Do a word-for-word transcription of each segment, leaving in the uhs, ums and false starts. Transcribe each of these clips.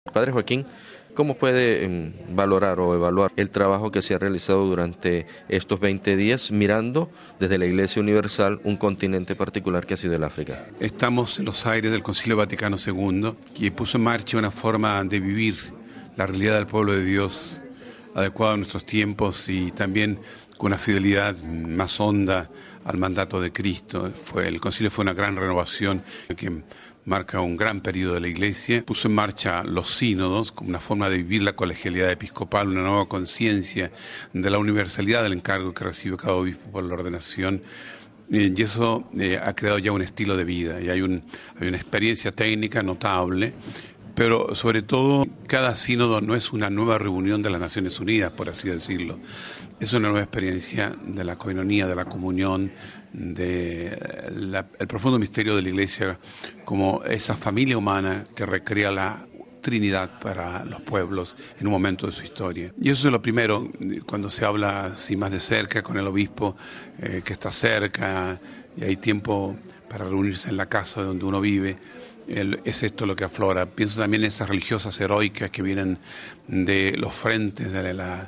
Padre Joaquín, ¿cómo puede eh, valorar o evaluar el trabajo que se ha realizado durante estos veinte días mirando desde la Iglesia Universal un continente particular que ha sido el África? Estamos en los aires del Concilio Vaticano segundo, que puso en marcha una forma de vivir la realidad del pueblo de Dios adecuada a nuestros tiempos y también con una fidelidad más honda al mandato de Cristo. Fue, el concilio fue una gran renovación que marca un gran periodo de la Iglesia. Puso en marcha los sínodos como una forma de vivir la colegialidad episcopal, una nueva conciencia de la universalidad del encargo que recibe cada obispo por la ordenación. Y eso eh, ha creado ya un estilo de vida y hay, un, hay una experiencia técnica notable. Pero sobre todo, cada sínodo no es una nueva reunión de las Naciones Unidas, por así decirlo. Es una nueva experiencia de la coinonía, de la comunión, del de profundo misterio de la Iglesia como esa familia humana que recrea la Trinidad para los pueblos en un momento de su historia. Y eso es lo primero, cuando se habla así más de cerca con el obispo eh, que está cerca y hay tiempo para reunirse en la casa donde uno vive. El, es esto lo que aflora. Pienso también en esas religiosas heroicas que vienen de los frentes de la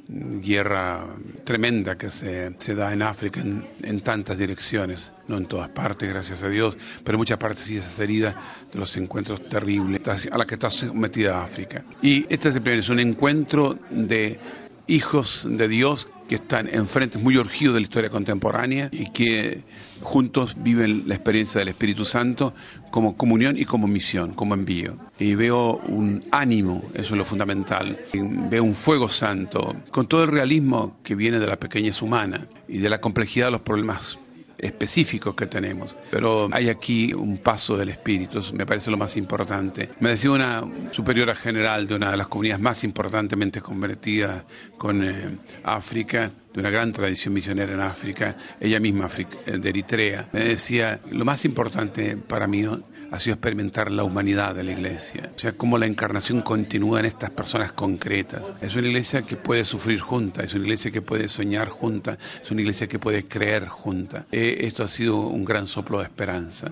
guerra tremenda que se, se da en África en, en tantas direcciones, no en todas partes, gracias a Dios, pero en muchas partes sí esas heridas de los encuentros terribles a las que está sometida África. Y este es un encuentro de hijos de Dios que están en frentes muy urgidos de la historia contemporánea y que juntos viven la experiencia del Espíritu Santo como comunión y como misión, como envío. Y veo un ánimo, eso es lo fundamental. Y veo un fuego santo, con todo el realismo que viene de la pequeñez humana y de la complejidad de los problemas específicos que tenemos, pero hay aquí un paso del Espíritu, eso me parece lo más importante. Me decía una superiora general de una de las comunidades más importantemente convertidas con eh, África, de una gran tradición misionera en África, ella misma de Eritrea, me decía, lo más importante para mí ha sido experimentar la humanidad de la Iglesia, o sea, cómo la encarnación continúa en estas personas concretas. Es una Iglesia que puede sufrir junta, es una Iglesia que puede soñar junta, es una Iglesia que puede creer junta. Eh, esto ha sido un gran soplo de esperanza.